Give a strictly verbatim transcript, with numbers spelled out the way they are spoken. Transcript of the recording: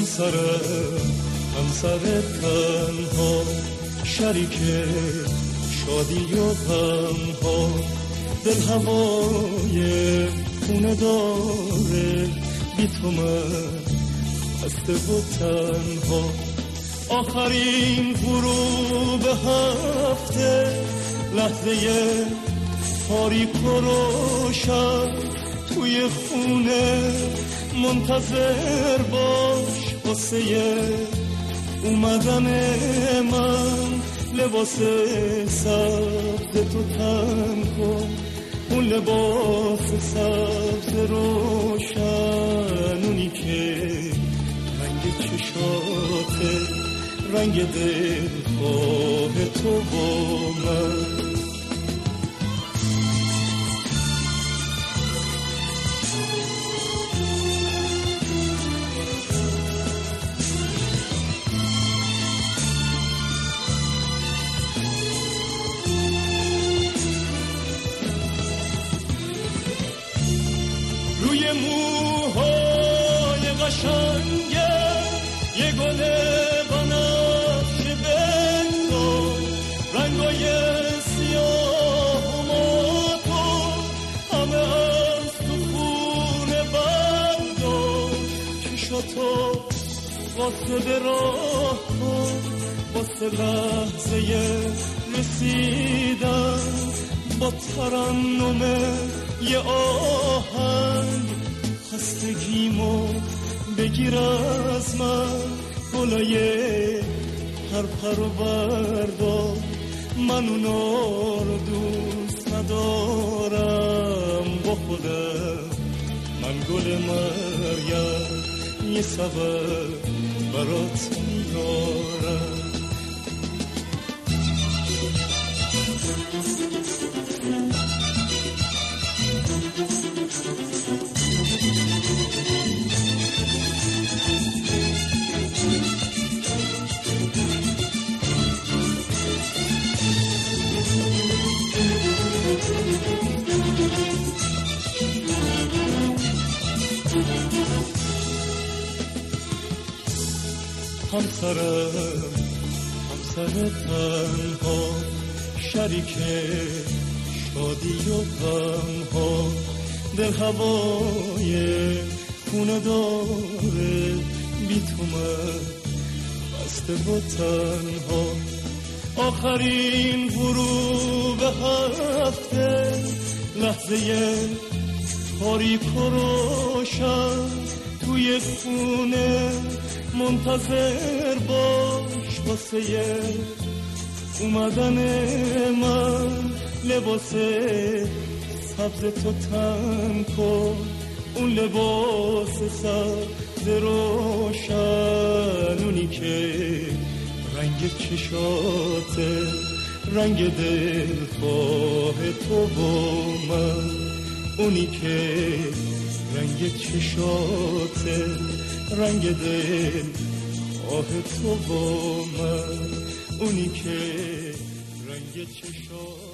همسرم همسر تنها، شریک شادی و غم ها، دل هوای خونه داره، بی تو من خسته و تنها. آخرین غروب هفته، لحظه تاریک و روشن، توی خونه منتظر باش واسه اومدن من. لباس سبز تو تن کن، اون لباس سبز روشن، اونی که رنگ چشاته، رنگ دلخواه تو با من. روی موهای قشنگه یه گل بنفشه بنداز، رنگای سیاه و ماتو همه از تو خونه بردار. چشاتو واسه راه کن، واسه لحظه رسیدن، با ترنم یه آهنگ خستگیمو بگیر از من. گلای پرپر و بردار، من اونا رو دوست ندارم. با خودم من گل مریم یه سبب برات میارم. همسرم همسر تنها، شریک شادی و غم ها، دل هوای خونه داره، بی تو من خسته و تنها. آخرین غروب هفته، لحظه تاریک و روشن، توی خونه منتظر باش واسه اومدن من. لباس سبز تو تن کن، اون لباس سبز روشن، اونی که رنگ چشاته، رنگ دلخواه تو با من. اونی که رنگ چشاته، رنگ دلخواه تو با من. اونی که رنگ چشاته